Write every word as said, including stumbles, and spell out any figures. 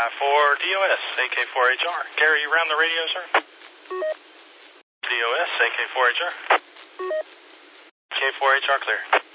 for D O S, A K four H R. Gary, you round the radio, sir? D O S, A K four H R. K four H R clear.